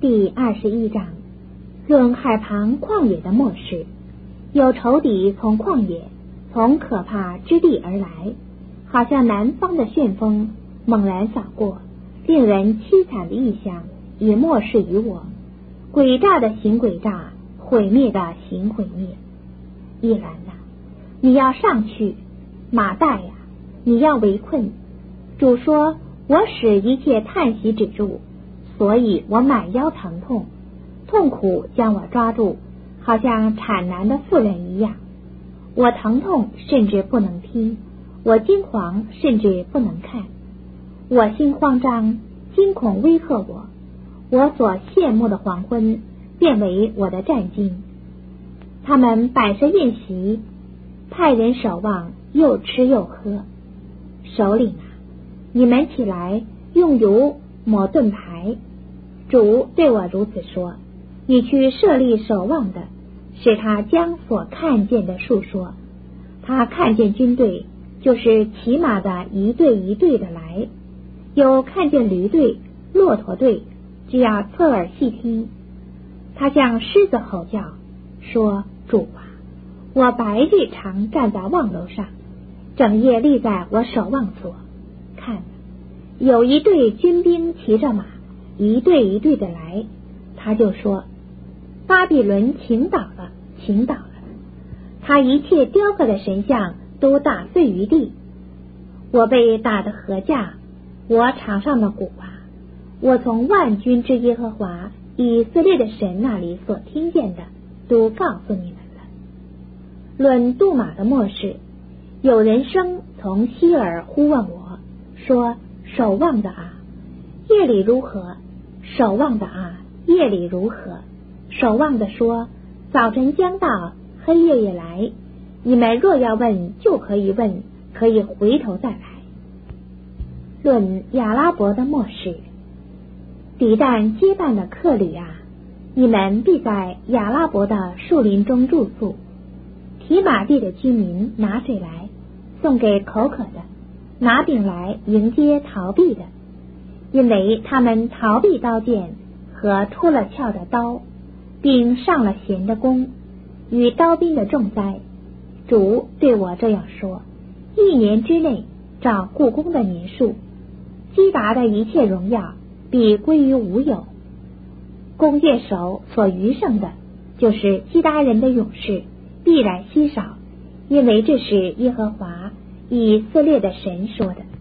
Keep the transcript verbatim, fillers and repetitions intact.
第二十一章，论海旁旷野的末世。有仇敌从旷野，从可怕之地而来，好像南方的旋风猛然扫过，令人凄惨的异象以末世于我，诡诈的行诡诈，毁灭的行毁灭。一兰呐、啊，你要上去；马代呀、啊，你要围困。主说，我使一切叹息止住，所以我满腰疼痛，痛苦将我抓住，好像产难的妇人一样。我疼痛甚至不能听，我惊惶甚至不能看。我心慌张，惊恐威吓我，我所羡慕的黄昏变为我的战惊。他们摆设宴席，派人守望，又吃又喝。首领啊，你们起来，用油抹盾牌。主对我如此说，你去设立守望的，使他将所看见的述说。他看见军队，就是骑马的一队一队的来，有看见驴队、骆驼队，只要侧耳细听。他向狮子吼叫，说，主啊，我白日常站在望楼上，整夜立在我守望所。看，有一队军兵骑着马，一队一队的来。他就说，巴比伦倾倒了，倾倒了，他一切雕刻的神像都打碎于地。我被打得何价，我场上的鼓啊，我从万军之耶和华以色列的神那里所听见的，都告诉你们了。论杜马的末世，有人声从希尔呼问我，说，守望的啊，夜里如何？守望的啊，夜里如何？守望的说，早晨将到，黑夜也来。你们若要问，就可以问，可以回头再来。论亚拉伯的末世，敌旦接办的客旅啊，你们必在亚拉伯的树林中住宿。提马地的居民拿水来，送给口渴的；拿饼来迎接逃避的，因为他们逃避刀剑和脱了鞘的刀，并上了弦的弓，与刀兵的重灾。主对我这样说，一年之内照故宫的年数，基达的一切荣耀必归于无有。弓箭手所余剩的，就是基达人的勇士，必然稀少，因为这是耶和华以色列的神说的。